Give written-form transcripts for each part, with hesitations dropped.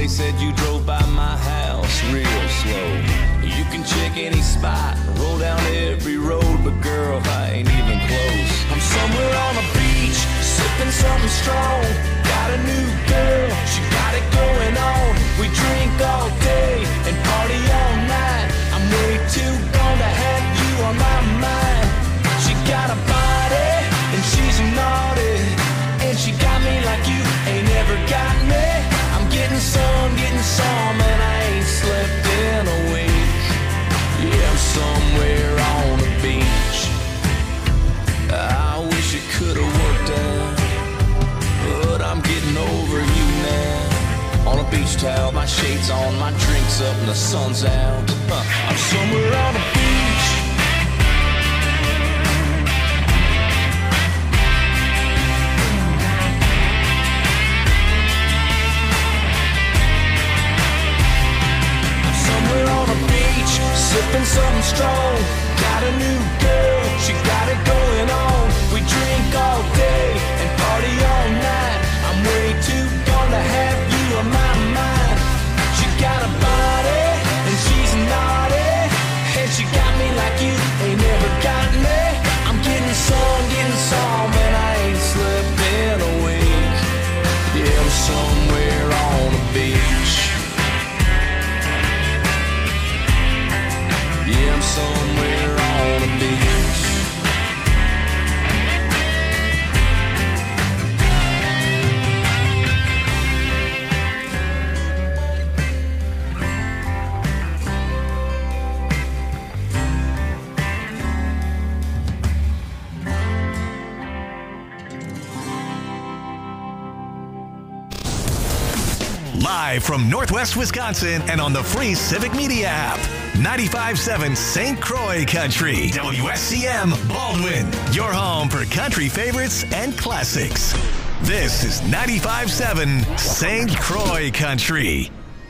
They said you drove by my house real slow. You can check any spot, roll down every road, but girl, I ain't even close. I'm somewhere on a beach, sipping something strong. Got a new girl, she got it going on. We drink all day and party all night. I'm way too gone to have you on my mind. She got a body and she's naughty, and she got me like you ain't ever got me. I'm getting some, and I ain't slept in a week. Yeah, I'm somewhere on the beach. I wish it could've worked out, but I'm getting over you now. On a beach towel, my shades on, my drink's up and the sun's out. I'm somewhere on the beach. I'm somewhere on the beach, sipping something strong. Got a new girl, she got it going on. We drink all day and party all night. I'm way too gone to have you on my mind. She got a body and she's naughty, and she got me like you ain't never got me. I'm getting some, and I ain't slept in a week. Yeah, I'm somewhere on the beach. Yeah, I'm somewhere on the beach. Live from Northwest Wisconsin and on the free Civic Media app. 95.7 St. Croix Country. WSCM Baldwin. Your home for country favorites and classics. This is 95.7 St. Croix Country.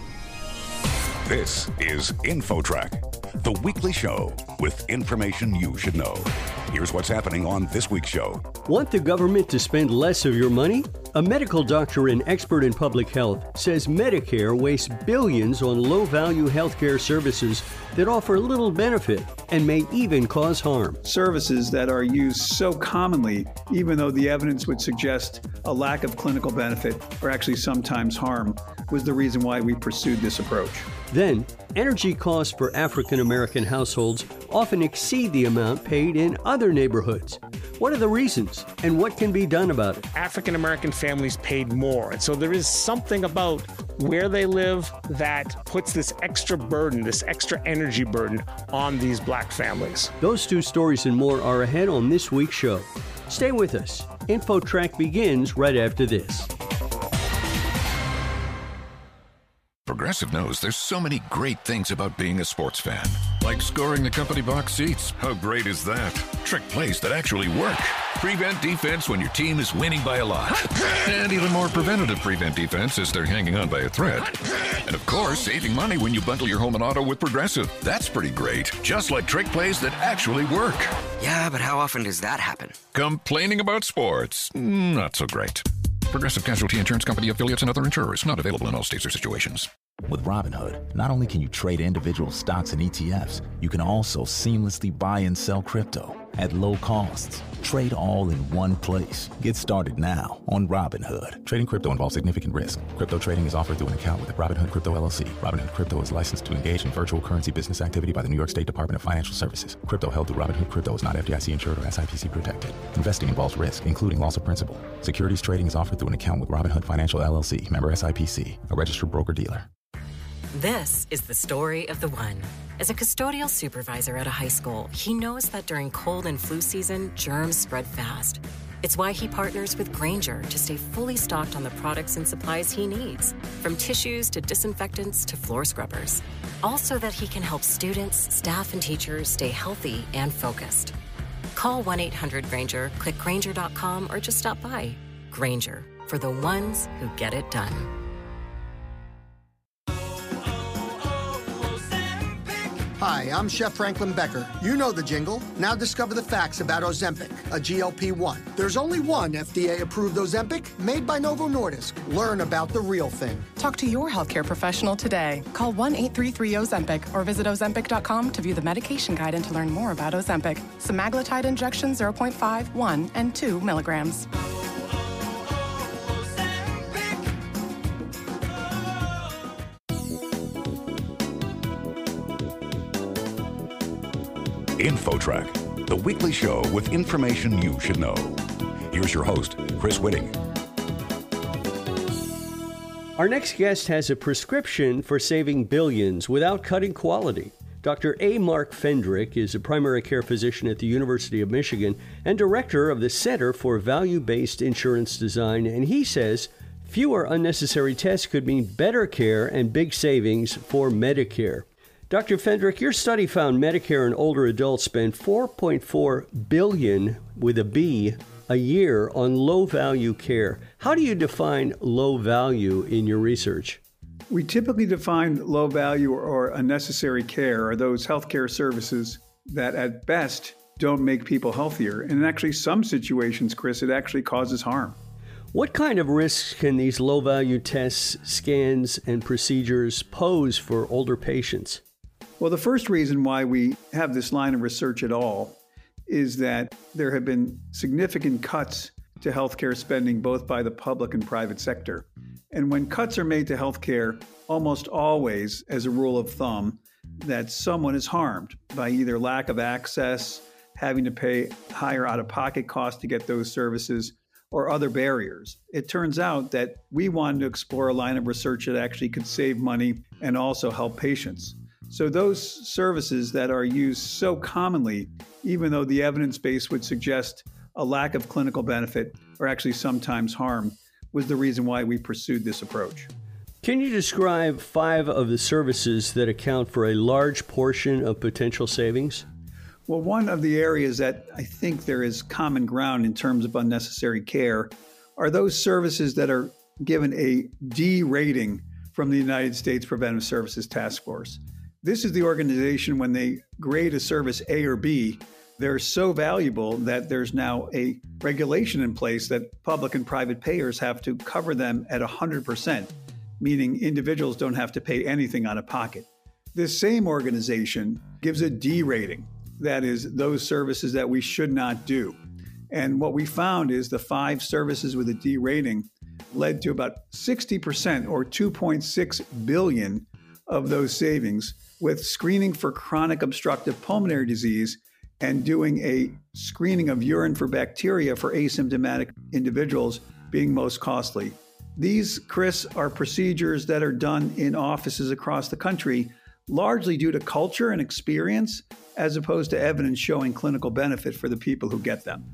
This is InfoTrack, the weekly show with information you should know. Here's what's happening on this week's show. Want the government to spend less of your money? A medical doctor and expert in public health says Medicare wastes billions on low-value healthcare services that offer little benefit and may even cause harm. Services that are used so commonly, even though the evidence would suggest a lack of clinical benefit or actually sometimes harm, was the reason why we pursued this approach. Then, energy costs for African American households often exceed the amount paid in other neighborhoods. What are the reasons, and what can be done about it? African American families paid more, and so there is something about where they live that puts this extra burden, this extra energy burden on these black families. Those two stories and more are ahead on this week's show. Stay with us. InfoTrack begins right after this. Progressive knows there's so many great things about being a sports fan. Like scoring the company box seats. How great is that? Trick plays that actually work. Prevent defense when your team is winning by a lot. And even more preventative prevent defense as they're hanging on by a thread. And of course, saving money when you bundle your home and auto with Progressive. That's pretty great. Just like trick plays that actually work. Yeah, but how often does that happen? Complaining about sports? Not so great. Progressive Casualty Insurance Company, affiliates, and other insurers. Not available in all states or situations. With Robinhood, not only can you trade individual stocks and ETFs, you can also seamlessly buy and sell crypto at low costs. Trade all in one place. Get started now on Robinhood. Trading crypto involves significant risk. Crypto trading is offered through an account with Robinhood Crypto LLC. Robinhood Crypto is licensed to engage in virtual currency business activity by the New York State Department of Financial Services. Crypto held through Robinhood Crypto is not FDIC insured or SIPC protected. Investing involves risk, including loss of principal. Securities trading is offered through an account with Robinhood Financial LLC, member SIPC, a registered broker-dealer. This is the story of the one. As a custodial supervisor at a high school, he knows that during cold and flu season, germs spread fast. It's why he partners with Grainger to stay fully stocked on the products and supplies he needs, from tissues to disinfectants to floor scrubbers. All so that he can help students, staff, and teachers stay healthy and focused. Call 1-800-GRAINGER, click Grainger.com, or just stop by. Grainger, for the ones who get it done. Hi, I'm Chef Franklin Becker. You know the jingle. Now discover the facts about Ozempic, a GLP-1. There's only one FDA-approved Ozempic made by Novo Nordisk. Learn about the real thing. Talk to your healthcare professional today. Call 1-833-OZEMPIC or visit Ozempic.com to view the medication guide and to learn more about Ozempic. Semaglutide injection 0.5, 1, and 2 milligrams. InfoTrack, the weekly show with information you should know. Here's your host, Chris Whitting. Our next guest has a prescription for saving billions without cutting quality. Dr. A. Mark Fendrick is a primary care physician at the University of Michigan and director of the Center for Value-Based Insurance Design, and he says fewer unnecessary tests could mean better care and big savings for Medicare. Dr. Fendrick, your study found Medicare and older adults spend $4.4 billion with a B a year on low-value care. How do you define low value in your research? We typically define low value or unnecessary care are those healthcare services that at best don't make people healthier. And in actually some situations, Chris, it actually causes harm. What kind of risks can these low-value tests, scans, and procedures pose for older patients? Well, the first reason why we have this line of research at all is that there have been significant cuts to healthcare spending both by the public and private sector. And when cuts are made to healthcare, almost always, as a rule of thumb, that someone is harmed by either lack of access, having to pay higher out-of-pocket costs to get those services, or other barriers. It turns out that we wanted to explore a line of research that actually could save money and also help patients. So those services that are used so commonly, even though the evidence base would suggest a lack of clinical benefit or actually sometimes harm, was the reason why we pursued this approach. Can you describe 5 of the services that account for a large portion of potential savings? Well, one of the areas that I think there is common ground in terms of unnecessary care are those services that are given a D rating from the United States Preventive Services Task Force. This is the organization, when they grade a service A or B, they're so valuable that there's now a regulation in place that public and private payers have to cover them at 100%, meaning individuals don't have to pay anything out of pocket. This same organization gives a D rating, that is, those services that we should not do. And what we found is the 5 services with a D rating led to about 60% or 2.6 billion of those savings, with screening for chronic obstructive pulmonary disease and doing a screening of urine for bacteria for asymptomatic individuals being most costly. These, Chris, are procedures that are done in offices across the country, largely due to culture and experience, as opposed to evidence showing clinical benefit for the people who get them.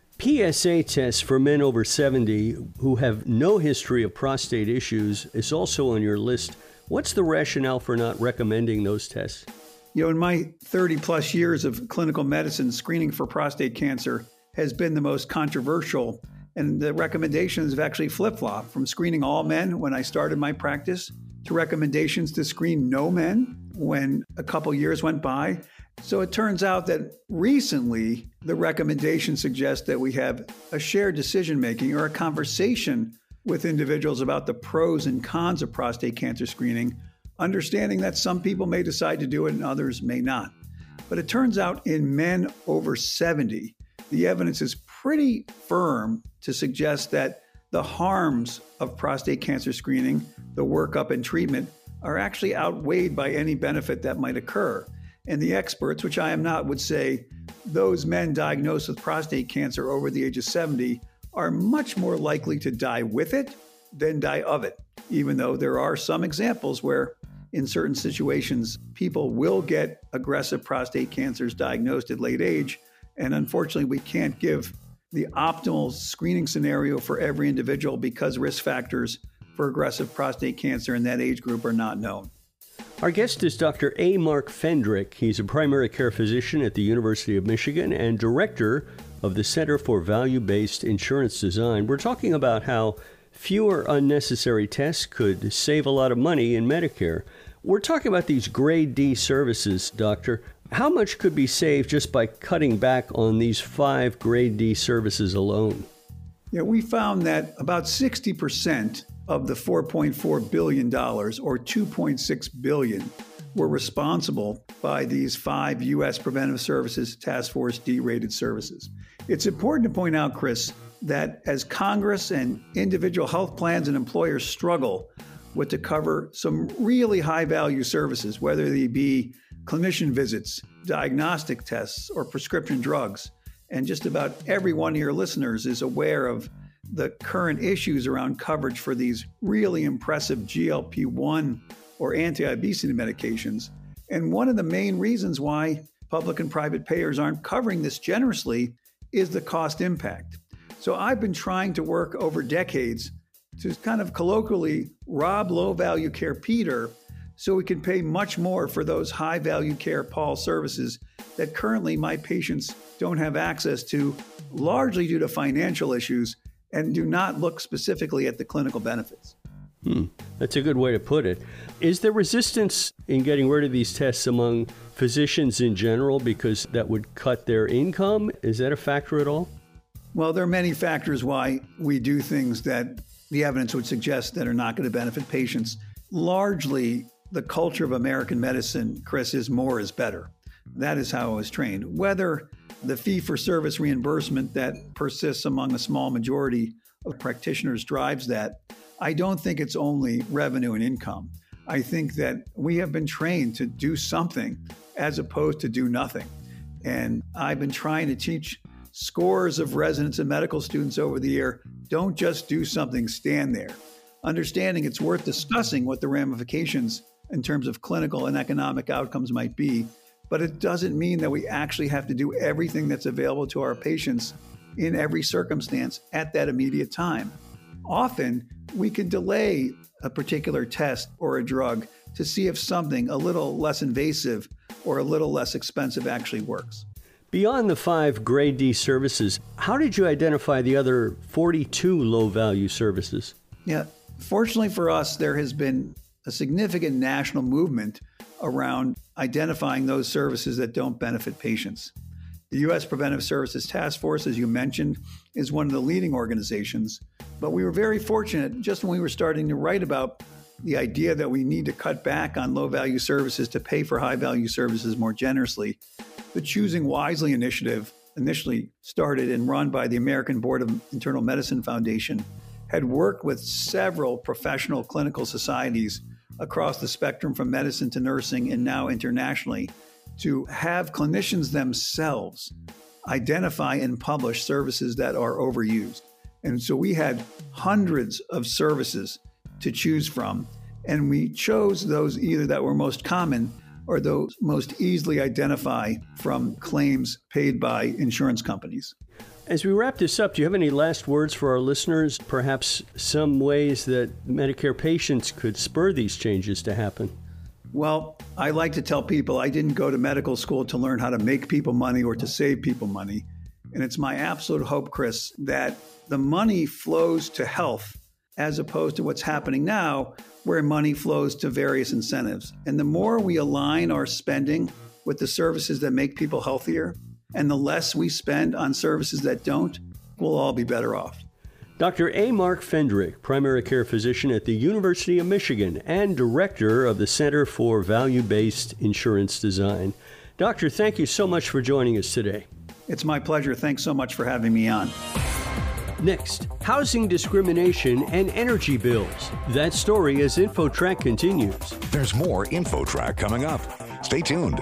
PSA tests for men over 70 who have no history of prostate issues is also on your list. What's the rationale for not recommending those tests? You know, in my 30 plus years of clinical medicine, screening for prostate cancer has been the most controversial, and the recommendations have actually flip-flopped from screening all men when I started my practice to recommendations to screen no men when a couple years went by. So it turns out that recently the recommendation suggests that we have a shared decision-making or a conversation with individuals about the pros and cons of prostate cancer screening, understanding that some people may decide to do it and others may not. But it turns out in men over 70, the evidence is pretty firm to suggest that the harms of prostate cancer screening, the workup and treatment, are actually outweighed by any benefit that might occur. And the experts, which I am not, would say those men diagnosed with prostate cancer over the age of 70 are much more likely to die with it than die of it, even though there are some examples where in certain situations, people will get aggressive prostate cancers diagnosed at late age. And unfortunately, we can't give the optimal screening scenario for every individual because risk factors for aggressive prostate cancer in that age group are not known. Our guest is Dr. A. Mark Fendrick. He's a primary care physician at the University of Michigan and director of the Center for Value-Based Insurance Design. We're talking about how fewer unnecessary tests could save a lot of money in Medicare. We're talking about these grade D services, Doctor. How much could be saved just by cutting back on these 5 grade D services alone? Yeah, we found that about 60% of the $4.4 billion, or $2.6 billion, were responsible by these 5 U.S. Preventive Services Task Force D-rated services. It's important to point out, Chris, that as Congress and individual health plans and employers struggle with to cover some really high-value services, whether they be clinician visits, diagnostic tests, or prescription drugs, and just about every one of your listeners is aware of the current issues around coverage for these really impressive GLP-1 or anti-obesity medications. And one of the main reasons why public and private payers aren't covering this generously is the cost impact. So I've been trying to work over decades to kind of colloquially rob low-value care Peter so we can pay much more for those high-value care Paul services that currently my patients don't have access to, largely due to financial issues, and do not look specifically at the clinical benefits. That's a good way to put it. Is there resistance in getting rid of these tests among physicians in general because that would cut their income? Is that a factor at all? Well, there are many factors why we do things that the evidence would suggest that are not going to benefit patients. Largely, the culture of American medicine, Chris, is more is better. That is how I was trained. Whether the fee-for-service reimbursement that persists among a small majority of practitioners drives that, I don't think it's only revenue and income. I think that we have been trained to do something as opposed to do nothing. And I've been trying to teach scores of residents and medical students over the year, don't just do something, stand there. Understanding it's worth discussing what the ramifications in terms of clinical and economic outcomes might be, but it doesn't mean that we actually have to do everything that's available to our patients in every circumstance at that immediate time. Often, we can delay a particular test or a drug to see if something a little less invasive or a little less expensive actually works. Beyond the 5 grade D services, how did you identify the other 42 low-value services? Yeah, fortunately for us, there has been a significant national movement around identifying those services that don't benefit patients. The U.S. Preventive Services Task Force, as you mentioned, is one of the leading organizations, but we were very fortunate just when we were starting to write about the idea that we need to cut back on low-value services to pay for high-value services more generously. The Choosing Wisely initiative, initially started and run by the American Board of Internal Medicine Foundation, had worked with several professional clinical societies across the spectrum from medicine to nursing and now internationally to have clinicians themselves identify and publish services that are overused. And so we had hundreds of services to choose from, and we chose those either that were most common or those most easily identify from claims paid by insurance companies. As we wrap this up, do you have any last words for our listeners? Perhaps some ways that Medicare patients could spur these changes to happen? Well, I like to tell people I didn't go to medical school to learn how to make people money or to save people money. And it's my absolute hope, Chris, that the money flows to health as opposed to what's happening now, where money flows to various incentives. And the more we align our spending with the services that make people healthier, and the less we spend on services that don't, we'll all be better off. Dr. A. Mark Fendrick, primary care physician at the University of Michigan and director of the Center for Value-Based Insurance Design. Doctor, thank you so much for joining us today. It's my pleasure. Thanks so much for having me on. Next, housing discrimination and energy bills. That story as InfoTrack continues. There's more InfoTrack coming up. Stay tuned.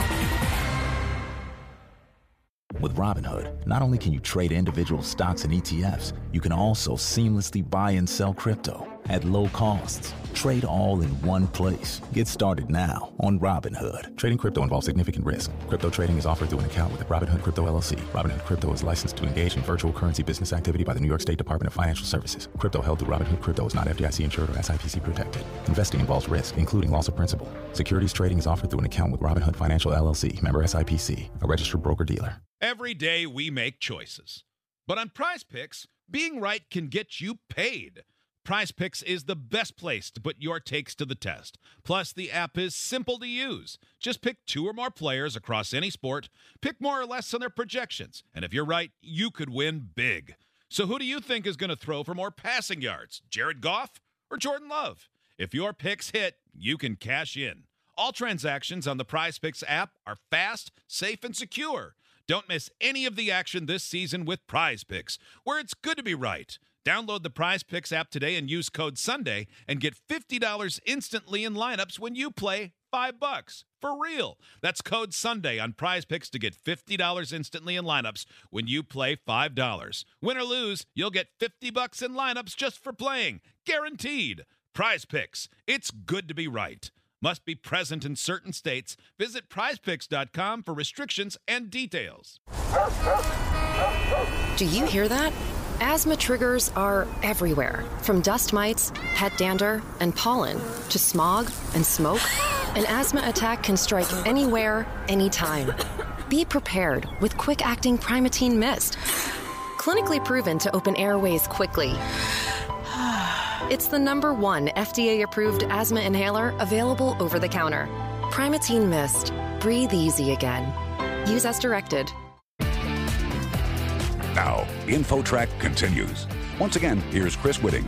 With Robinhood, not only can you trade individual stocks and ETFs, you can also seamlessly buy and sell crypto at low costs. Trade all in one place. Get started now on Robinhood. Trading crypto involves significant risk. Crypto trading is offered through an account with Robinhood Crypto LLC. Robinhood Crypto is licensed to engage in virtual currency business activity by the New York State Department of Financial Services. Crypto held through Robinhood Crypto is not FDIC insured or SIPC protected. Investing involves risk, including loss of principal. Securities trading is offered through an account with Robinhood Financial LLC, member SIPC, a registered broker-dealer. Every day we make choices. But on Prize Picks, being right can get you paid. Prize Picks is the best place to put your takes to the test. Plus, the app is simple to use. Just pick 2 or more players across any sport, pick more or less on their projections, and if you're right, you could win big. So who do you think is going to throw for more passing yards, Jared Goff or Jordan Love? If your picks hit, you can cash in. All transactions on the Prize Picks app are fast, safe, and secure. Don't miss any of the action this season with Prize Picks, where it's good to be right. Download the Prize Picks app today and use code SUNDAY and get $50 instantly in lineups when you play $5. For real. That's code SUNDAY on Prize Picks to get $50 instantly in lineups when you play $5. Win or lose, you'll get $50 in lineups just for playing. Guaranteed. Prize Picks. It's good to be right. Must be present in certain states. Visit prizepicks.com for restrictions and details. Do you hear that? Asthma triggers are everywhere, from dust mites, pet dander, and pollen, to smog and smoke. An asthma attack can strike anywhere, anytime. Be prepared with quick-acting Primatene Mist. Clinically proven to open airways quickly. It's the #1 FDA-approved asthma inhaler available over the counter. Primatene Mist. Breathe easy again. Use as directed. Now, InfoTrack continues. Once again, here's Chris Whitting.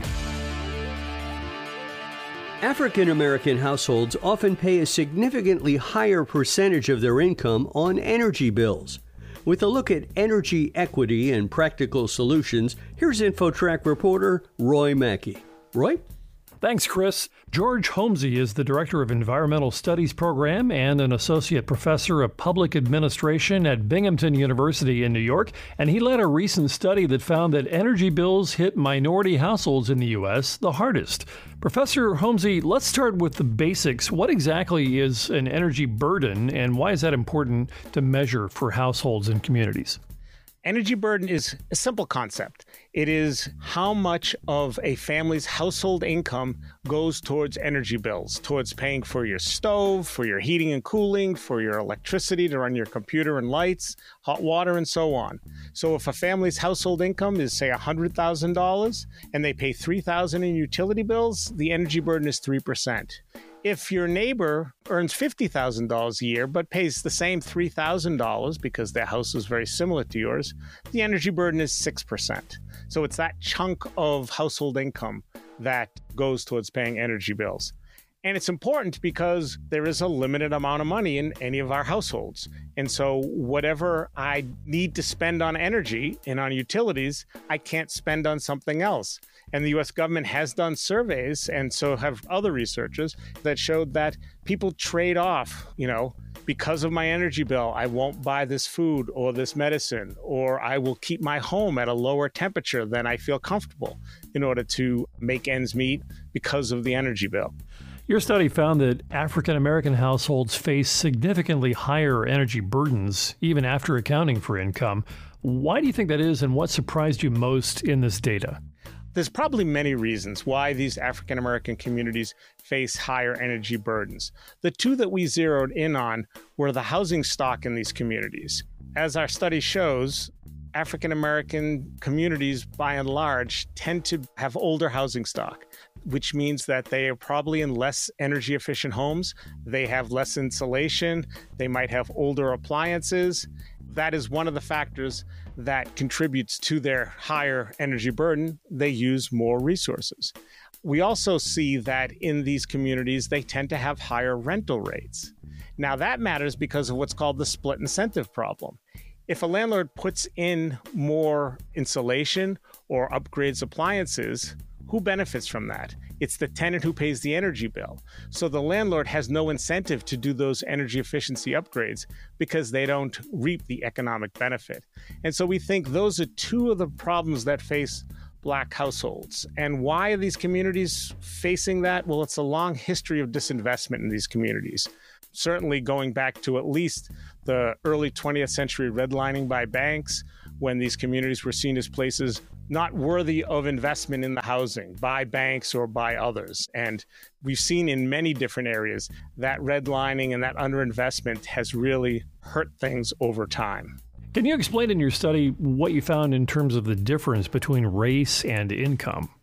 African American households often pay a significantly higher percentage of their income on energy bills. With a look at energy equity and practical solutions, here's InfoTrack reporter Roy Mackey. Roy? Thanks, Chris. George Homsey is the Director of Environmental Studies Program and an Associate Professor of Public Administration at Binghamton University in New York, and he led a recent study that found that energy bills hit minority households in the U.S. the hardest. Professor Homsey, let's start with the basics. What exactly is an energy burden, and why is that important to measure for households and communities? Energy burden is a simple concept. It is how much of a family's household income goes towards energy bills, towards paying for your stove, for your heating and cooling, for your electricity to run your computer and lights, hot water, and so on. So if a family's household income is, say, $100,000 and they pay $3,000 in utility bills, the energy burden is 3%. If your neighbor earns $50,000 a year but pays the same $3,000 because their house is very similar to yours, the energy burden is 6%. So it's that chunk of household income that goes towards paying energy bills. And it's important because there is a limited amount of money in any of our households. And so whatever I need to spend on energy and on utilities, I can't spend on something else. And the U.S. government has done surveys, and so have other researchers, that showed that people trade off, because of my energy bill, I won't buy this food or this medicine, or I will keep my home at a lower temperature than I feel comfortable in order to make ends meet because of the energy bill. Your study found that African American households face significantly higher energy burdens, even after accounting for income. Why do you think that is, and what surprised you most in this data? There's probably many reasons why these African American communities face higher energy burdens. The two that we zeroed in on were the housing stock in these communities. As our study shows, African American communities, by and large, tend to have older housing stock, which means that they are probably in less energy efficient homes. They have less insulation. They might have older appliances. That is one of the factors that contributes to their higher energy burden. They use more resources. We also see that in these communities, they tend to have higher rental rates. Now, that matters because of what's called the split incentive problem. If a landlord puts in more insulation or upgrades appliances, who benefits from that? It's the tenant who pays the energy bill. So the landlord has no incentive to do those energy efficiency upgrades because they don't reap the economic benefit. And so we think those are two of the problems that face Black households. And why are these communities facing that? Well, it's a long history of disinvestment in these communities. Certainly going back to at least the early 20th century redlining by banks, when these communities were seen as places not worthy of investment in the housing by banks or by others. And we've seen in many different areas that redlining and that underinvestment has really hurt things over time. Can you explain in your study what you found in terms of the difference between race and income?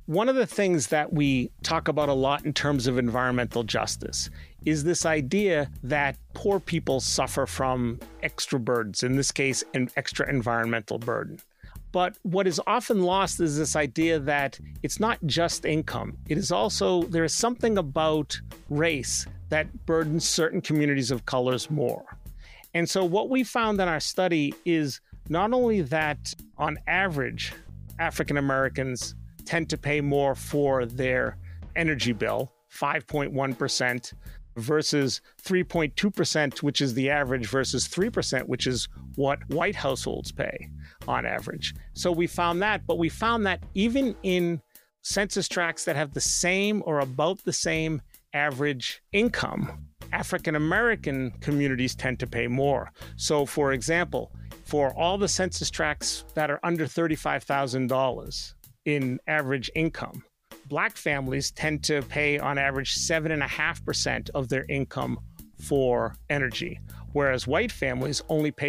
One of the things that we talk about a lot in terms of environmental justice is this idea that poor people suffer from extra burdens, in this case, an extra environmental burden. But what is often lost is this idea that it's not just income. It is also, there is something about race that burdens certain communities of colors more. And so what we found in our study is not only that on average, African Americans tend to pay more for their energy bill, 5.1% versus 3.2%, which is the average, versus 3%, which is what white households pay on average. So we found that, but we found that even in census tracts that have the same or about the same average income, African American communities tend to pay more. So for example, for all the census tracts that are under $35,000 in average income, Black families tend to pay on average 7.5% of their income for energy, whereas white families only pay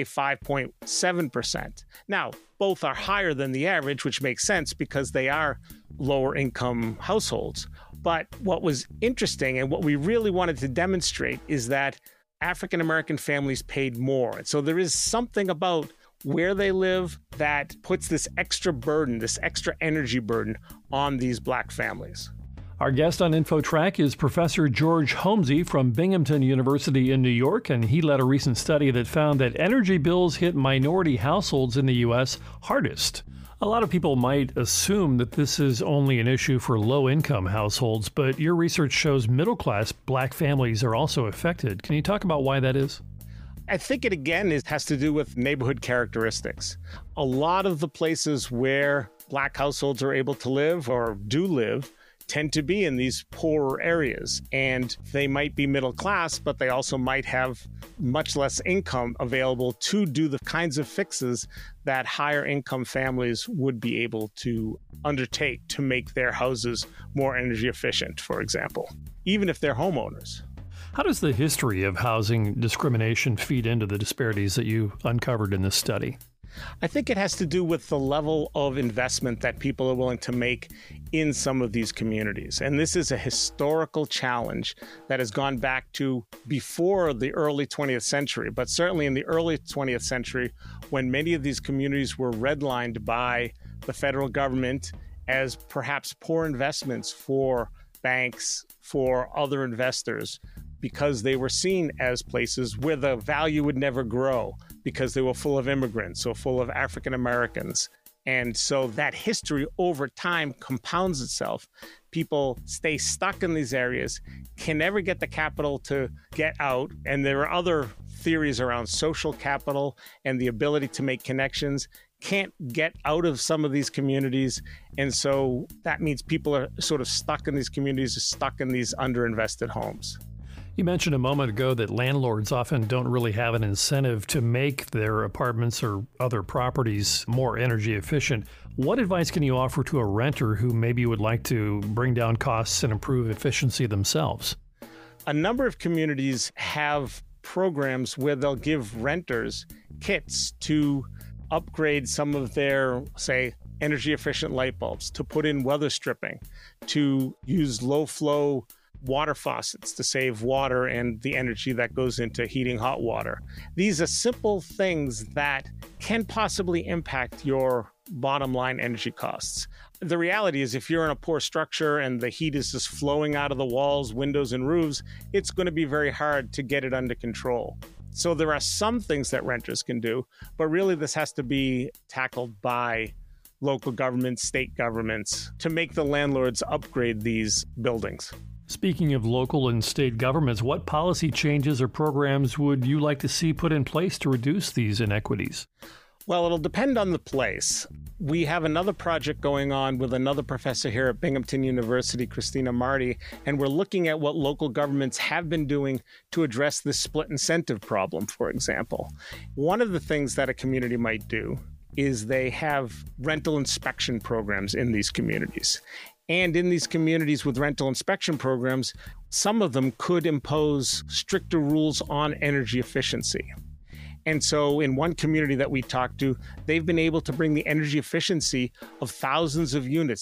5.7%. Now, both are higher than the average, which makes sense because they are lower income households. But what was interesting and what we really wanted to demonstrate is that African American families paid more. And so there is something about where they live that puts this extra burden, this extra energy burden on these Black families. Our guest on InfoTrack is Professor George Homsey from Binghamton University in New York, and he led a recent study that found that energy bills hit minority households in the U.S. hardest. A lot of people might assume that this is only an issue for low-income households, but your research shows middle-class Black families are also affected. Can you talk about why that is? I think it, again, has to do with neighborhood characteristics. A lot of the places where Black households are able to live or do live tend to be in these poorer areas. And they might be middle class, but they also might have much less income available to do the kinds of fixes that higher income families would be able to undertake to make their houses more energy efficient, for example, even if they're homeowners. How does the history of housing discrimination feed into the disparities that you uncovered in this study? I think it has to do with the level of investment that people are willing to make in some of these communities. And this is a historical challenge that has gone back to before the early 20th century, but certainly in the early 20th century, when many of these communities were redlined by the federal government as perhaps poor investments for banks, for other investors, because they were seen as places where the value would never grow because they were full of immigrants or full of African Americans. And so that history over time compounds itself. People stay stuck in these areas, can never get the capital to get out. And there are other theories around social capital and the ability to make connections, can't get out of some of these communities. And so that means people are sort of stuck in these communities, stuck in these underinvested homes. You mentioned a moment ago that landlords often don't really have an incentive to make their apartments or other properties more energy efficient. What advice can you offer to a renter who maybe would like to bring down costs and improve efficiency themselves? A number of communities have programs where they'll give renters kits to upgrade some of their, say, energy efficient light bulbs, to put in weather stripping, to use low flow water faucets to save water and the energy that goes into heating hot water. These are simple things that can possibly impact your bottom line energy costs. The reality is if you're in a poor structure and the heat is just flowing out of the walls, windows, and roofs, it's going to be very hard to get it under control. So there are some things that renters can do, but really this has to be tackled by local governments, state governments, to make the landlords upgrade these buildings. Speaking of local and state governments, what policy changes or programs would you like to see put in place to reduce these inequities? Well, it'll depend on the place. We have another project going on with another professor here at Binghamton University, Christina Marty, and we're looking at what local governments have been doing to address this split incentive problem, for example. One of the things that a community might do is they have rental inspection programs in these communities. And in these communities with rental inspection programs, some of them could impose stricter rules on energy efficiency. And so in one community that we talked to, they've been able to bring the energy efficiency of thousands of units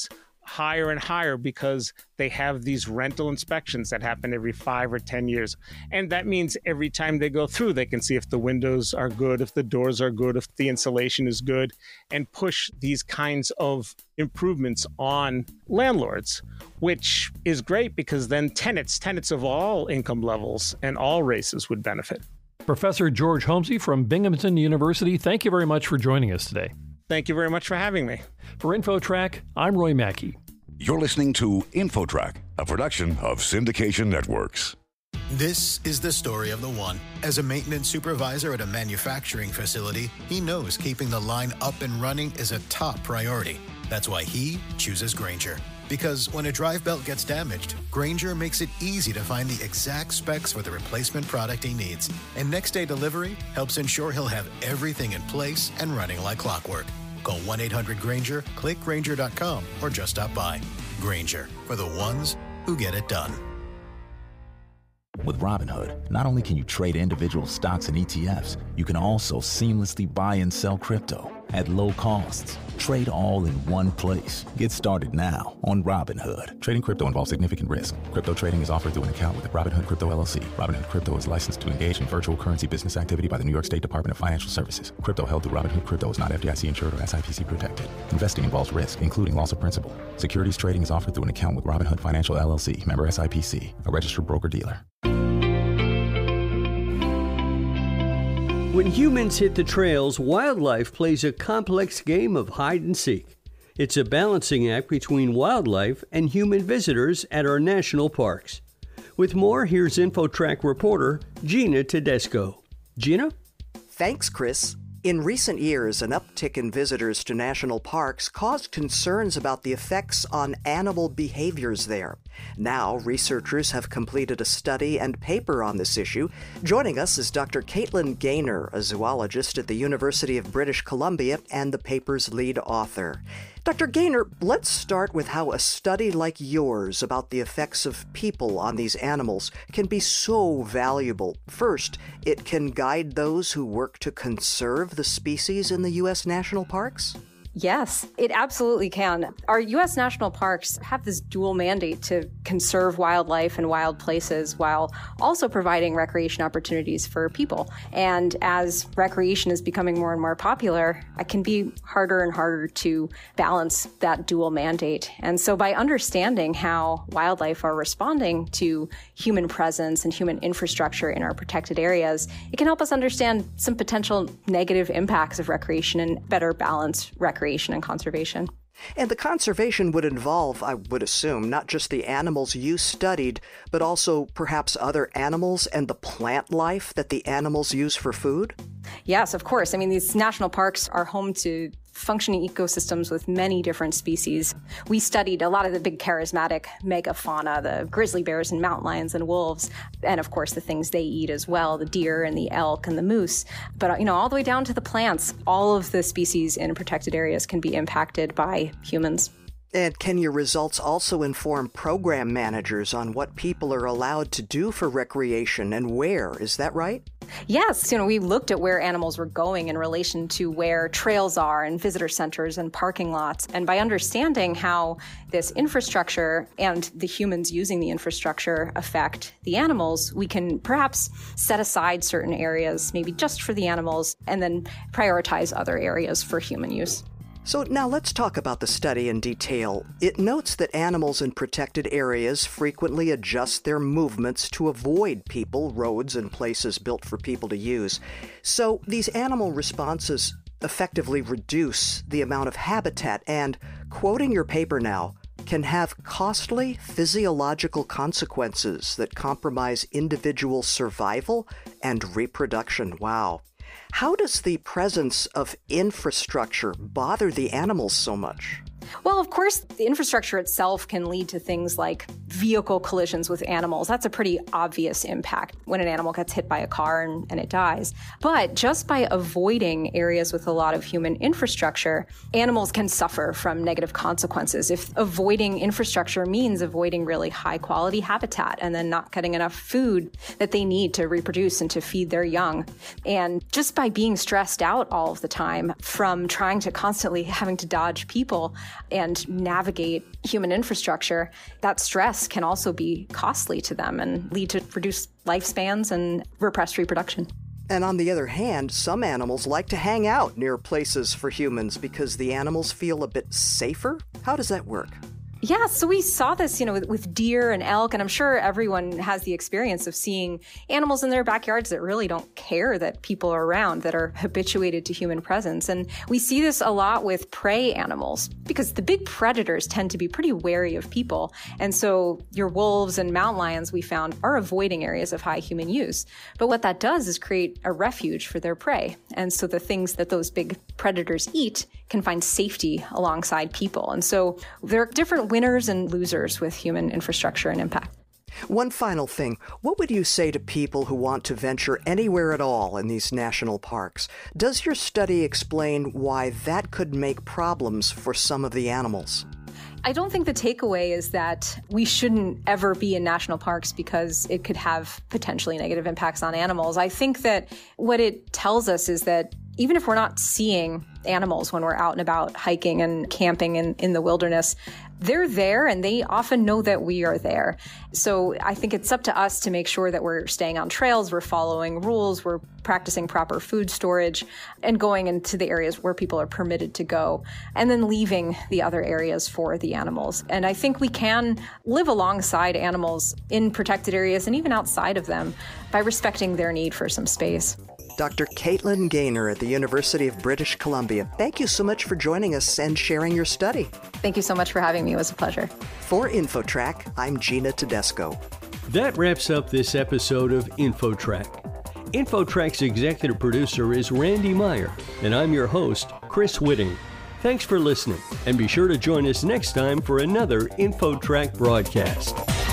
higher and higher because they have these rental inspections that happen every 5 or 10 years. And that means every time they go through, they can see if the windows are good, if the doors are good, if the insulation is good, and push these kinds of improvements on landlords, which is great because then tenants of all income levels and all races would benefit. Professor George Homsey from Binghamton University, thank you very much for joining us today. Thank you very much for having me. For InfoTrack, I'm Roy Mackey. You're listening to InfoTrack, a production of Syndication Networks. This is the story of the one. As a maintenance supervisor at a manufacturing facility, he knows keeping the line up and running is a top priority. That's why he chooses Grainger. Because when a drive belt gets damaged, Grainger makes it easy to find the exact specs for the replacement product he needs. And next-day delivery helps ensure he'll have everything in place and running like clockwork. Call 1-800-GRAINGER, click Grainger.com, or just stop by. Grainger, for the ones who get it done. With Robinhood, not only can you trade individual stocks and ETFs, you can also seamlessly buy and sell crypto at low costs. Trade all in one place. Get started now on Robinhood. Trading crypto involves significant risk. Crypto trading is offered through an account with Robinhood Crypto LLC. Robinhood Crypto is licensed to engage in virtual currency business activity by the New York State Department of Financial Services. Crypto held through Robinhood Crypto is not FDIC insured or SIPC protected. Investing involves risk, including loss of principal. Securities trading is offered through an account with Robinhood Financial LLC, member SIPC, a registered broker-dealer. When humans hit the trails, wildlife plays a complex game of hide and seek. It's a balancing act between wildlife and human visitors at our national parks. With more, here's InfoTrack reporter Gina Tedesco. Gina? Thanks, Chris. In recent years, an uptick in visitors to national parks caused concerns about the effects on animal behaviors there. Now, researchers have completed a study and paper on this issue. Joining us is Dr. Caitlin Gaynor, a zoologist at the University of British Columbia and the paper's lead author. Dr. Gaynor, let's start with how a study like yours about the effects of people on these animals can be so valuable. First, it can guide those who work to conserve the species in the U.S. national parks? Yes, it absolutely can. Our U.S. national parks have this dual mandate to conserve wildlife and wild places while also providing recreation opportunities for people. And as recreation is becoming more and more popular, it can be harder and harder to balance that dual mandate. And so by understanding how wildlife are responding to human presence and human infrastructure in our protected areas, it can help us understand some potential negative impacts of recreation and better balance recreation and conservation. And the conservation would involve, I would assume, not just the animals you studied, but also perhaps other animals and the plant life that the animals use for food? Yes, of course. I mean, these national parks are home to functioning ecosystems with many different species. We studied a lot of the big charismatic megafauna, the grizzly bears and mountain lions and wolves, and of course the things they eat as well, the deer and the elk and the moose. But, all the way down to the plants, all of the species in protected areas can be impacted by humans. And can your results also inform program managers on what people are allowed to do for recreation and where? Is that right? Yes. We looked at where animals were going in relation to where trails are and visitor centers and parking lots. And by understanding how this infrastructure and the humans using the infrastructure affect the animals, we can perhaps set aside certain areas, maybe just for the animals, and then prioritize other areas for human use. So now let's talk about the study in detail. It notes that animals in protected areas frequently adjust their movements to avoid people, roads, and places built for people to use. So these animal responses effectively reduce the amount of habitat and, quoting your paper now, can have costly physiological consequences that compromise individual survival and reproduction. Wow. How does the presence of infrastructure bother the animals so much? Well, of course, the infrastructure itself can lead to things like vehicle collisions with animals. That's a pretty obvious impact when an animal gets hit by a car and it dies. But just by avoiding areas with a lot of human infrastructure, animals can suffer from negative consequences. If avoiding infrastructure means avoiding really high quality habitat and then not getting enough food that they need to reproduce and to feed their young. And just by being stressed out all of the time from trying to constantly having to dodge people, and navigate human infrastructure, that stress can also be costly to them and lead to reduced lifespans and repressed reproduction. And on the other hand, some animals like to hang out near places for humans because the animals feel a bit safer. How does that work? Yeah, so we saw this, with deer and elk, and I'm sure everyone has the experience of seeing animals in their backyards that really don't care that people are around, that are habituated to human presence. And we see this a lot with prey animals because the big predators tend to be pretty wary of people. And so your wolves and mountain lions, we found, are avoiding areas of high human use. But what that does is create a refuge for their prey. And so the things that those big predators eat can find safety alongside people. And so there are different winners and losers with human infrastructure and impact. One final thing. What would you say to people who want to venture anywhere at all in these national parks? Does your study explain why that could make problems for some of the animals? I don't think the takeaway is that we shouldn't ever be in national parks because it could have potentially negative impacts on animals. I think that what it tells us is that even if we're not seeing animals when we're out and about hiking and camping in the wilderness, they're there and they often know that we are there. So I think it's up to us to make sure that we're staying on trails, we're following rules, we're practicing proper food storage, and going into the areas where people are permitted to go, and then leaving the other areas for the animals. And I think we can live alongside animals in protected areas and even outside of them by respecting their need for some space. Dr. Caitlin Gaynor at the University of British Columbia, thank you so much for joining us and sharing your study. Thank you so much for having me. It was a pleasure. For InfoTrack, I'm Gina Tedesco. That wraps up this episode of InfoTrack. InfoTrack's executive producer is Randy Meyer, and I'm your host, Chris Whitting. Thanks for listening, and be sure to join us next time for another InfoTrack broadcast.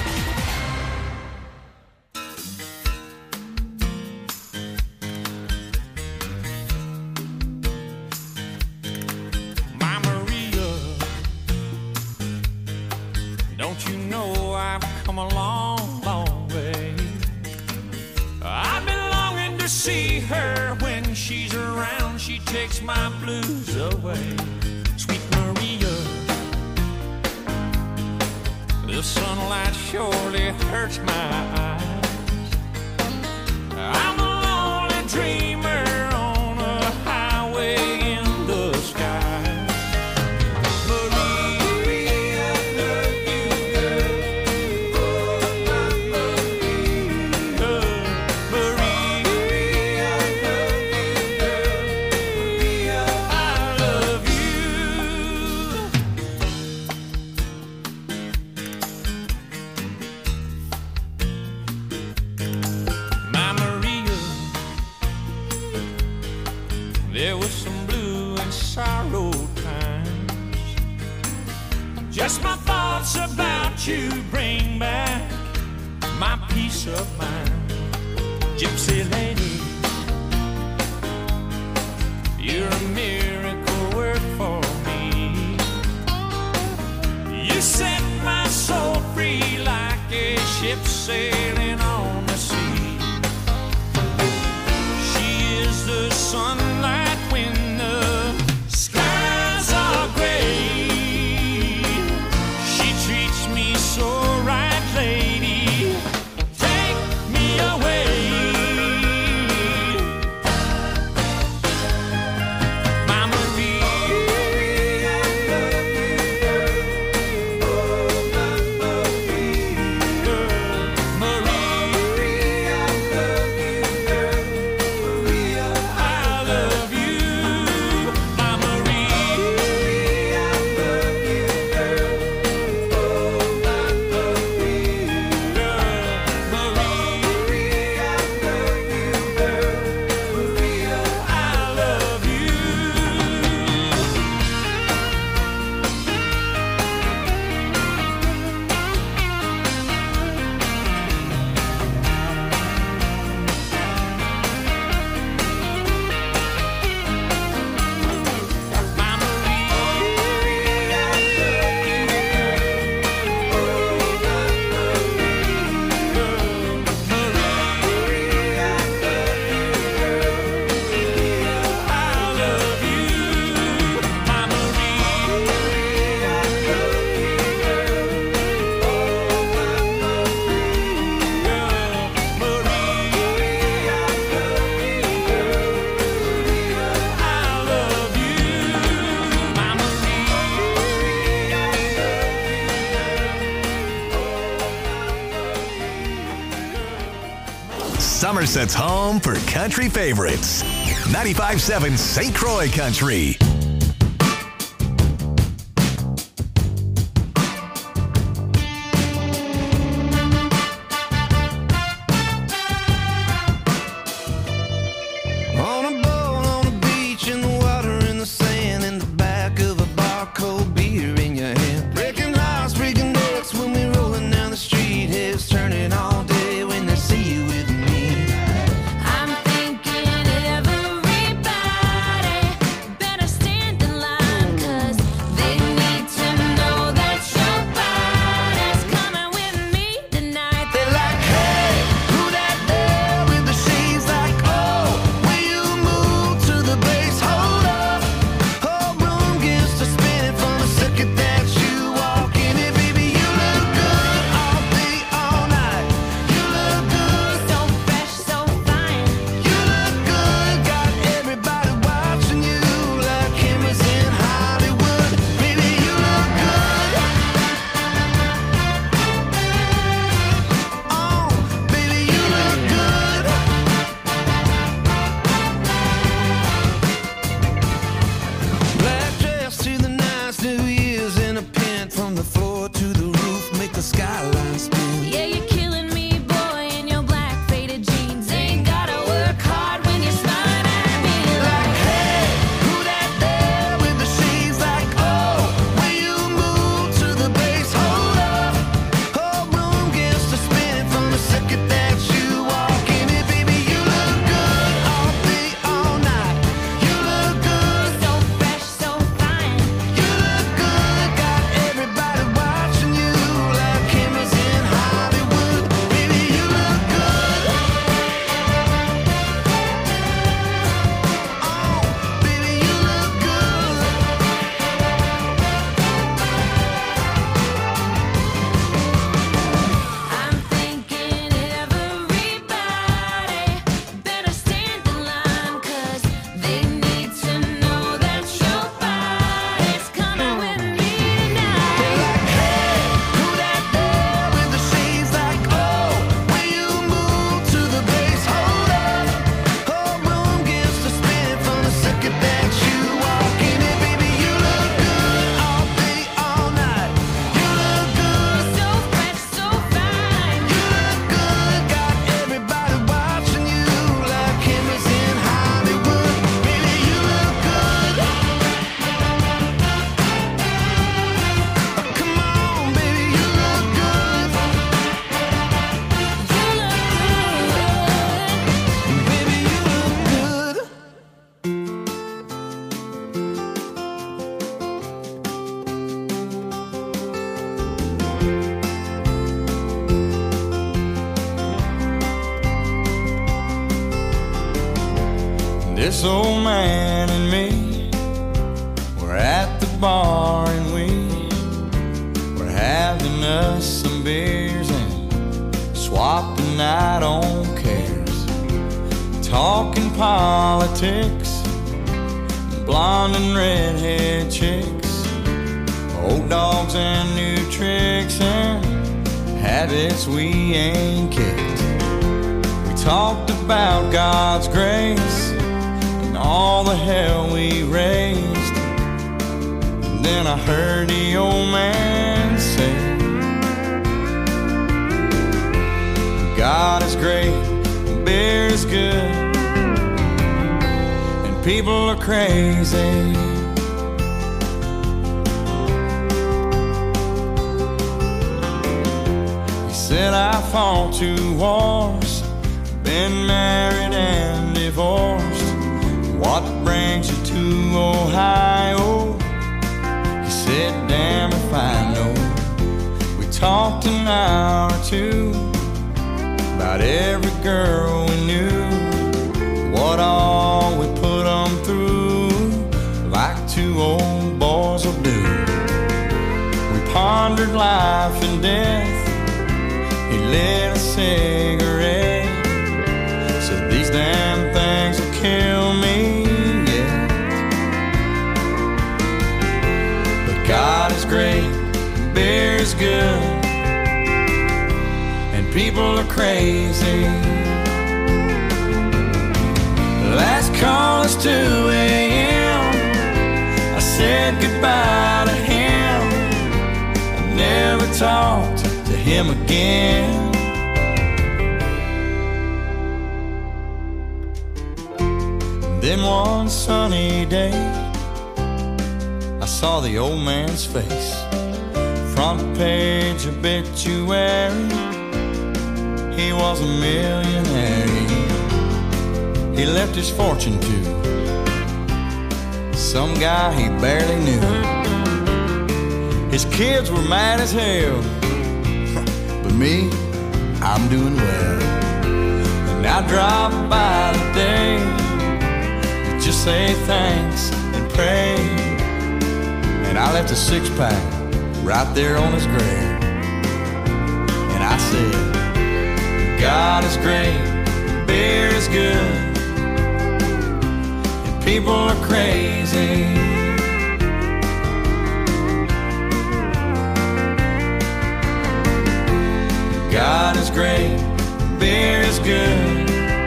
Takes my blues away, sweet Maria. The sunlight surely hurts my eyes. I'm a lonely dreamer on a highway in the sky. Maria, love you, girl. Oh, my Maria. Maria, love you, girl. I love you. My Maria, there was some blue and sorrow times. Just my thoughts about you bring back my peace of mind. Gypsy lady, you're a miracle work for me. You set my soul free like a ship sailing on the sea. She is the sunlight when the skies are gray. She treats me so right, lady. Take me away. My Maria, oh, my Maria, Maria. source that's home for country favorites. 95.7 St. Croix Country. This old man and me were at the bar and we were having us some beers and swapping out on cares, talking politics, blonde and redhead chicks, old dogs and new tricks and habits we ain't kicked. We talked about God's grace and all the hell we raised. And then I heard the old man say, God is great, beer is good, and people are crazy. He said I fought 2 wars, been married and divorced. What brings you to Ohio? He said, damn if I know. We talked an hour or 2 about every girl we knew, what all we put them through, like 2 old boys will do. We pondered life and death. He lit a cigarette, said these damn things will kill me yet. But God is great, beer is good, and people are crazy. Last call is 2 a.m. I said goodbye to him. I never talked to him again. Then one sunny day, I saw the old man's face. Front page obituary, he was a millionaire. He left his fortune to some guy he barely knew. His kids were mad as hell, but me, I'm doing well. And I drive by today to just say thanks and pray. And I left a 6-pack right there on his grave. And I said, God is great, beer is good, people are crazy. God is great, beer is good,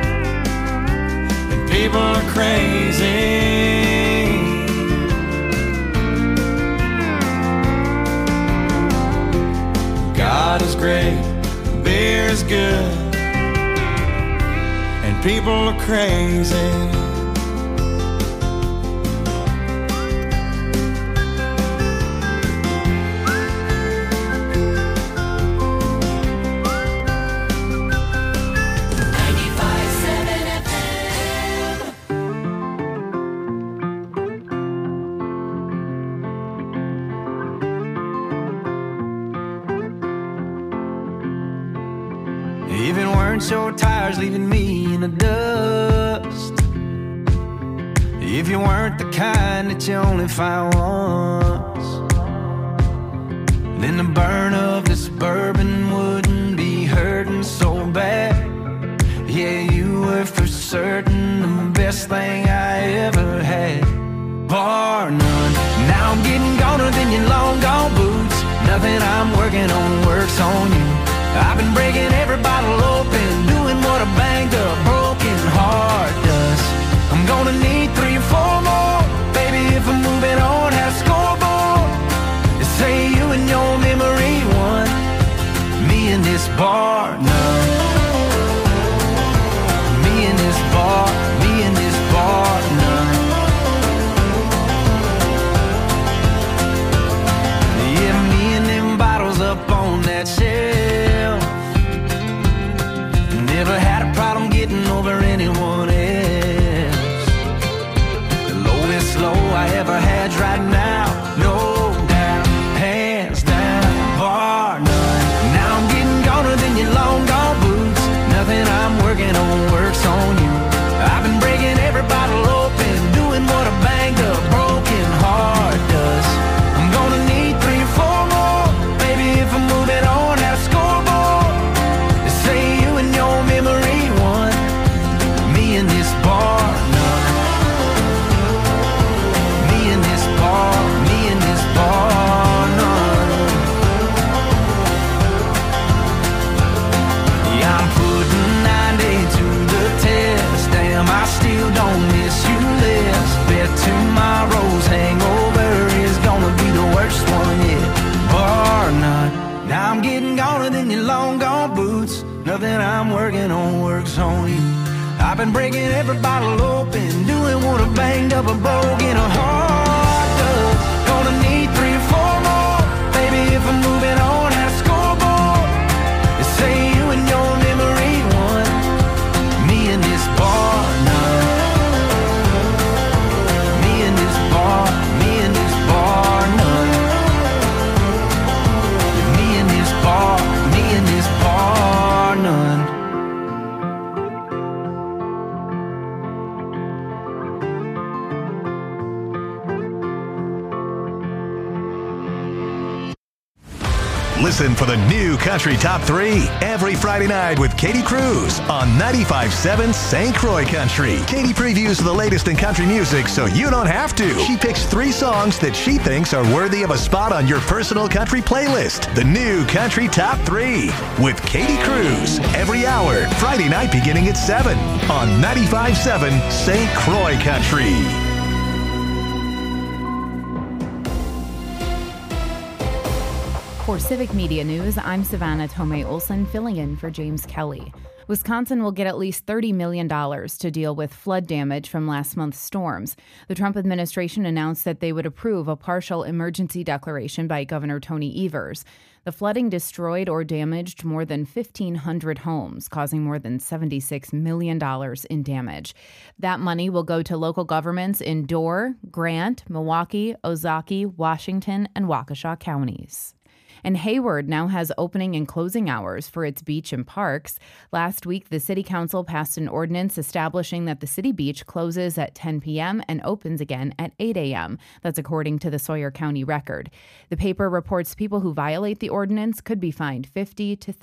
and people are crazy. God is great, beer is good, and people are crazy. Your tires leaving me in the dust. If you weren't the kind that you only find once, then the burn of this bourbon wouldn't be hurting so bad. Yeah, you were for certain the best thing I ever had, bar none. Now I'm getting goner than your long gone boots. Nothing I'm working on works on you. I've been breaking every bottle open, doing what a banged up, broken heart does. I'm gonna need 3 or 4 more, baby, if I'm moving on, have a scoreboard. Say you and your memory won, me in this bar, none. Me in this bar, me in this bar, none. Yeah, me and them bottles up on that shelf. Never had a problem getting over anyone else. The lowest low I ever had's right now, no doubt, hands down, bar none. Now I'm getting goner than your long gone boots. Nothing I'm working on works on you. I've been breaking every bottle open, doing what a banged up, broken heart does. I'm gonna need 3 or 4 more, baby, if I'm moving on, have a scoreboard. They say you and your memory won, me in this bar, none. Me in this bar, me in this bar, none. Yeah, I'm putting 90 to the test. Damn, I still don't miss you less. Bet tomorrow's hangover is gonna be the worst one yet, bar none. Now I'm getting goner than your long gone boots. Nothing I'm working on works on you. I've been breaking every bottle open, doing what a banged up, a broken heart does. Gonna need 3 or 4 more, baby, if I'm moving on, have a scoreboard. They say you and your memory won, me in this bar, none. Me in this bar, me in this bar, none. Me in this bar, me in this bar, none. Listen for the new Country Top 3 every Friday night with Katie Cruz on 95.7 St. Croix Country. Katie previews the latest in country music so you don't have to. She picks 3 songs that she thinks are worthy of a spot on your personal country playlist. The new Country Top 3 with Katie Cruz every hour, Friday night beginning at 7 on 95.7 St. Croix Country. For Civic Media News, I'm Savannah Tomei-Olson, filling in for James Kelly. Wisconsin will get at least $30 million to deal with flood damage from last month's storms. The Trump administration announced that they would approve a partial emergency declaration by Governor Tony Evers. The flooding destroyed or damaged more than 1,500 homes, causing more than $76 million in damage. That money will go to local governments in Dorr, Grant, Milwaukee, Ozaukee, Washington, and Waukesha counties. And Hayward now has opening and closing hours for its beach and parks. Last week, the city council passed an ordinance establishing that the city beach closes at 10 p.m. and opens again at 8 a.m. That's according to the Sawyer County Record. The paper reports people who violate the ordinance could be fined $50 to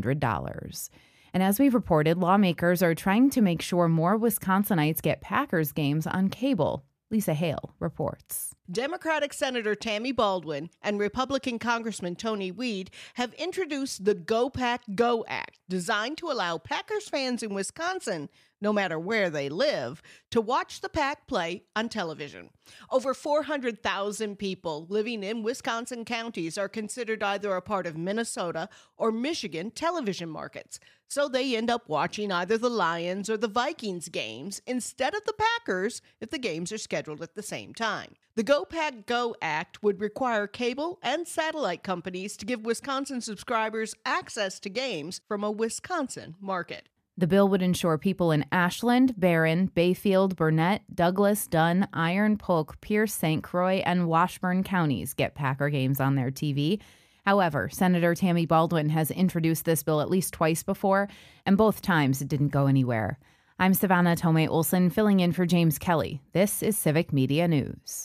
$300. And as we've reported, lawmakers are trying to make sure more Wisconsinites get Packers games on cable. Lisa Hale reports. Democratic Senator Tammy Baldwin and Republican Congressman Tony Weed have introduced the Go Pack Go Act, designed to allow Packers fans in Wisconsin, no matter where they live, to watch the Pack play on television. Over 400,000 people living in Wisconsin counties are considered either a part of Minnesota or Michigan television markets, so they end up watching either the Lions or the Vikings games instead of the Packers if the games are scheduled at the same time. The Go Pack Go Act would require cable and satellite companies to give Wisconsin subscribers access to games from a Wisconsin market. The bill would ensure people in Ashland, Barron, Bayfield, Burnett, Douglas, Dunn, Iron, Polk, Pierce, St. Croix, and Washburn counties get Packer games on their TV. However, Senator Tammy Baldwin has introduced this bill at least twice before, and both times it didn't go anywhere. I'm Savannah Tomei-Olson, filling in for James Kelly. This is Civic Media News.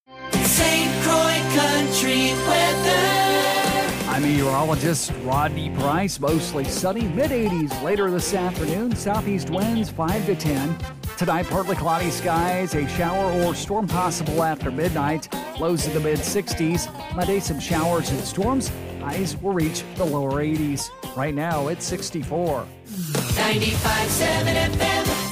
St. Croix Country weather. I'm meteorologist Rodney Price. Mostly sunny, mid-80s later this afternoon. Southeast winds 5 to 10. Tonight, partly cloudy skies. A shower or storm possible after midnight. Lows in the mid-60s. Monday, some showers and storms. Highs will reach the lower 80s. Right now, it's 64. 95.7 FM.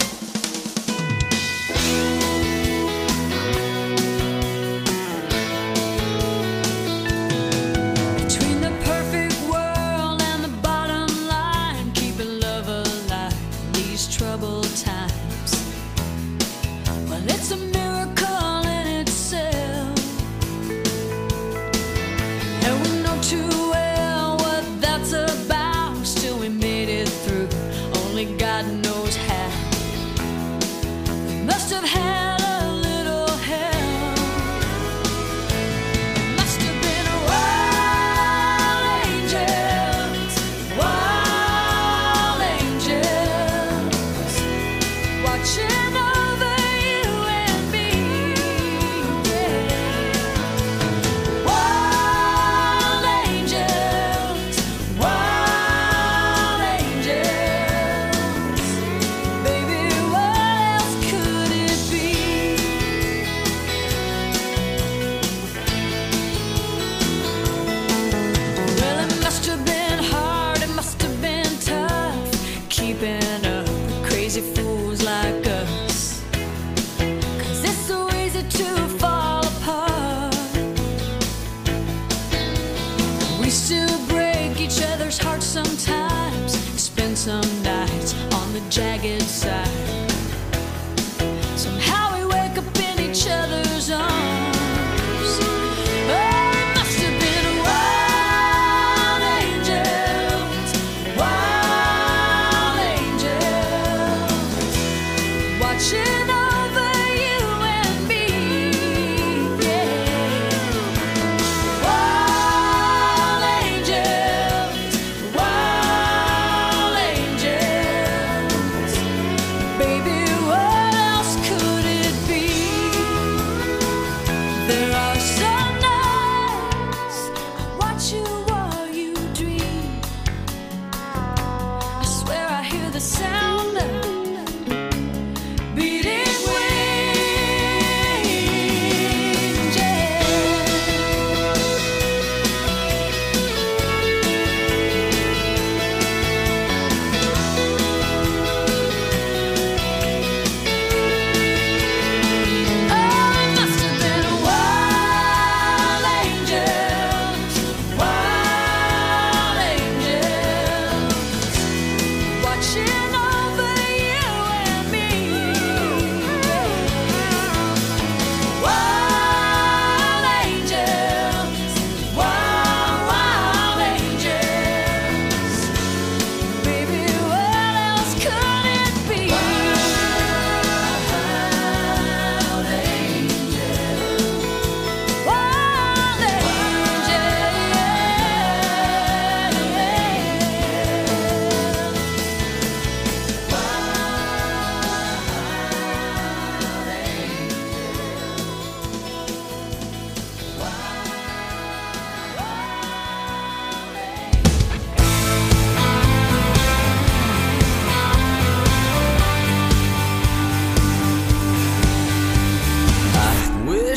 God knows how.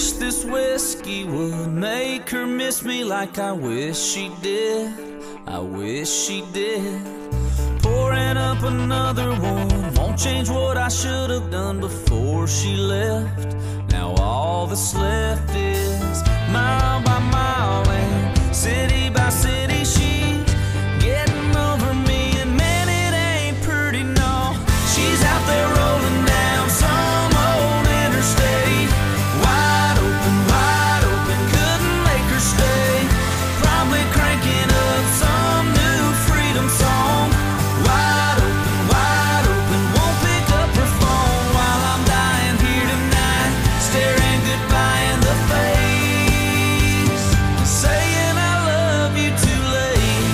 wish this whiskey would make her miss me like I wish she did. I wish she did. Pouring up another one won't change what I should have done before she left. Now all that's left is mile by mile and city by city. She's getting over me, and man, it ain't pretty, no. She's out there rolling down some old interstate, wide open, couldn't make her stay. Probably cranking up some new freedom song. Wide open, won't pick up her phone while I'm dying here tonight, staring goodbye in the face, saying I love you too late.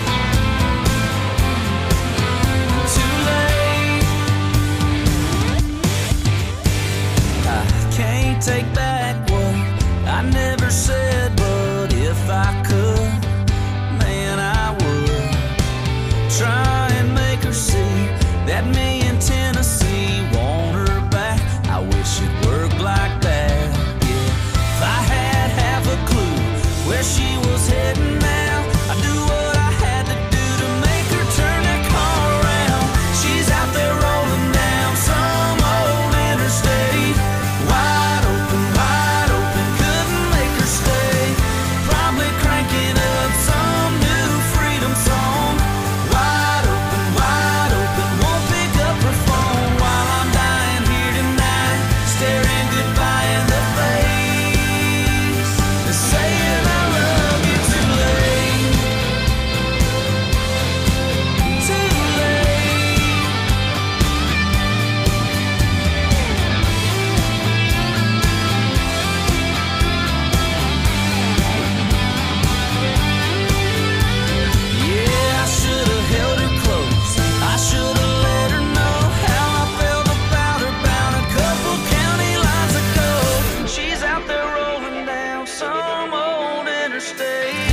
Too late. I can't take back what I never said, but if I could, man, I would try and make her see that me in Tennessee want her back. I wish it worked like that, yeah. If I had half a clue where she was heading now, I'd do what I had to do to make her turn that car around. She's out there rolling down some old interstate, wide open, couldn't make her stay. Probably cranking up some new freedom song. Wide open, won't pick up her phone while I'm dying here tonight, staring goodbye in the face, and saying I love you too late. Too late. Yeah, I should have held her close. I should have let her know how I felt about her about a couple county lines ago. She's out there rolling down some old interstate.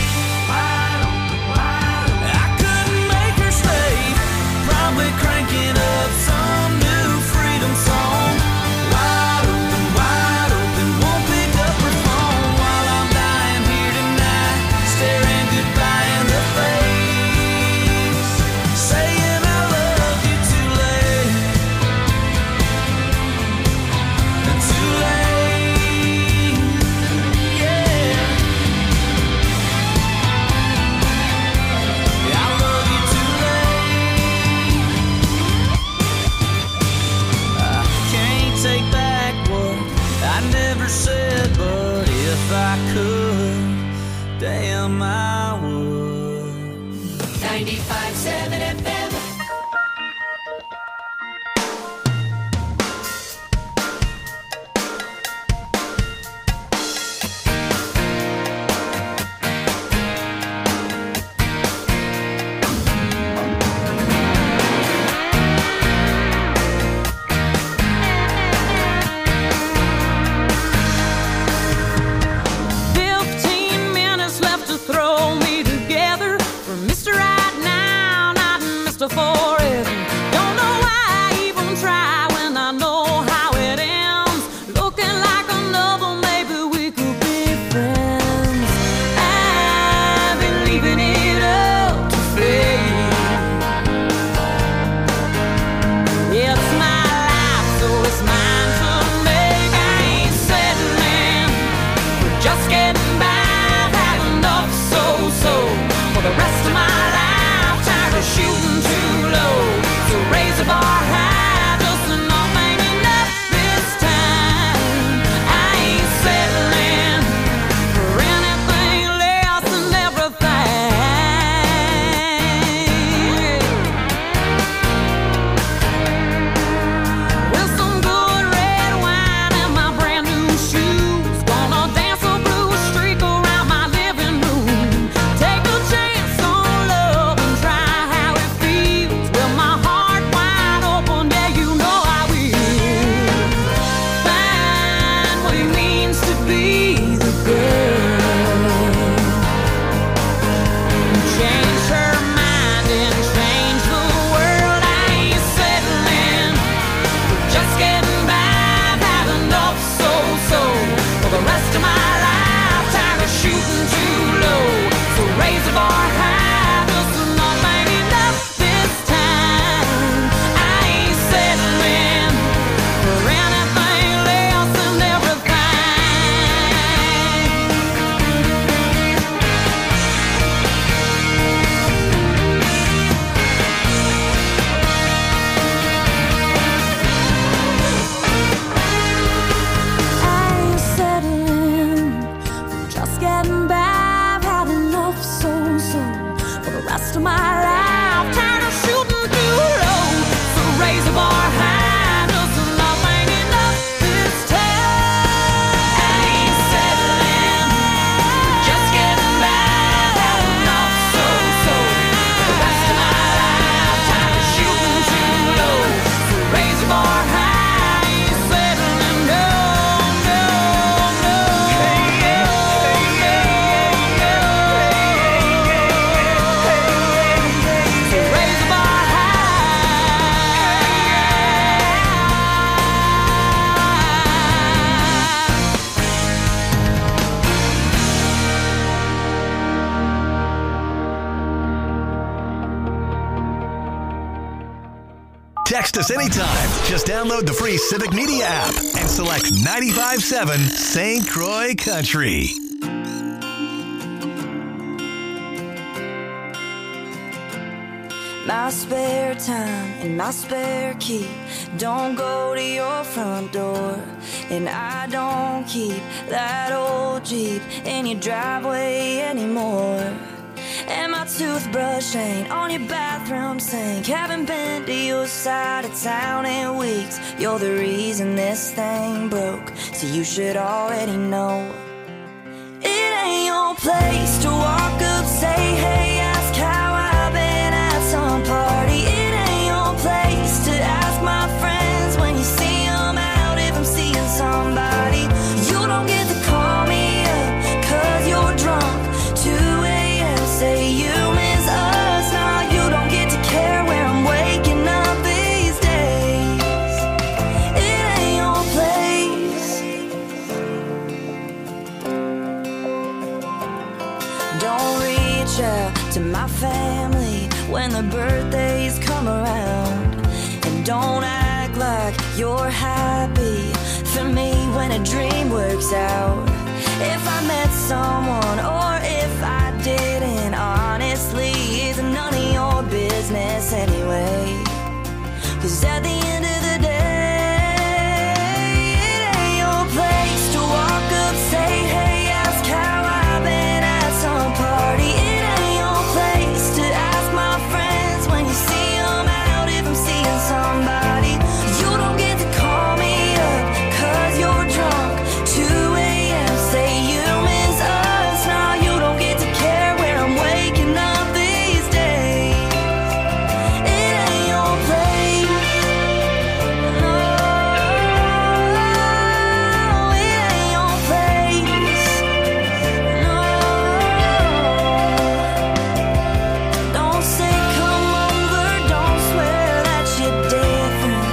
I couldn't make her stay. Probably cranking up some new freedom song. Wide open, won't pick up her phone while I'm dying here tonight, staring goodbye in the face, saying I love you too late. Too late, yeah. I love you too late. I can't take back what I never said, but if I could, damn, I would. 95.7 FM. Left to throw me together from Mr. Right Now, not Mr. Forever. Don't know why I even try when I know how it ends. Looking like another, maybe we could be friends. I've been leaving it up to fate. It's my life, so it's mine to make. I ain't settling for just getting by. For the rest of my life, tired of shooting too low. So raise the bar high, just enough ain't enough this time. I ain't settling for anything less than everything. With some good red wine and my brand new shoes, gonna dance the blues Text us anytime. Just download the free Civic Media app and select 95.7 St. Croix Country. My spare time and my spare key don't go to your front door, and I don't keep that old Jeep in your driveway anymore. And my toothbrush ain't on your bathroom sink. Haven't been to your side of town in weeks. You're the reason this thing broke, so you should already know. It ain't your place to walk up, say hey, ask how I've been at some party. It ain't your place to ask my friends when you see them out if I'm seeing somebody. You don't get to call me up 'cause you're drunk. 2 a.m. say you miss us. Now you don't get to care where I'm waking up these days. It ain't your place. Don't reach out to my family when the birthdays come around, and don't act like you're happy for me when a dream works out. If I met someone or if I didn't, honestly, it's none of your business anyway. 'Cause at the end of the day, it ain't your place to walk up, say hey, ask how I've been at some party. It ain't your place to ask my friends when you see them out if I'm seeing somebody. You don't get to call me up 'cause you're drunk. 2 a.m. say you miss us. Now you don't get to care where I'm waking up these days. It ain't your place. No, it ain't your place. No, don't say come over, don't swear that you're different.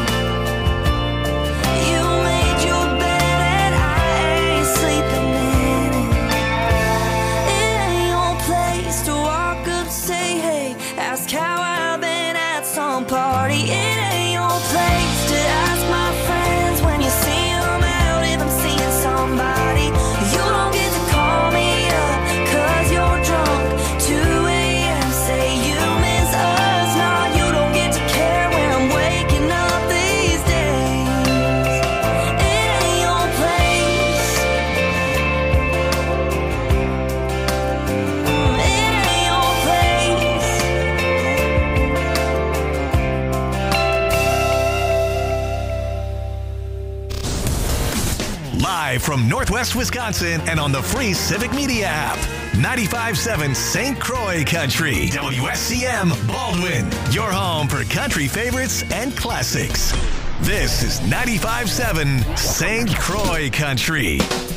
You made your bed and I ain't sleeping in it. It ain't your place to walk up, say hey, ask how I've been at some party. It ain't your place to ask my friends when you see them out if I'm seeing somebody. You don't get to call me up 'cause you're drunk. 2 a.m. say you miss us. Now you don't get to care where I'm waking up these days. It ain't your place. It ain't your place. Live from Northwest Wisconsin and on the free Civic Media app. 95.7 St. Croix Country. WSCM Baldwin. Your home for country favorites and classics. This is 95.7 St. Croix Country.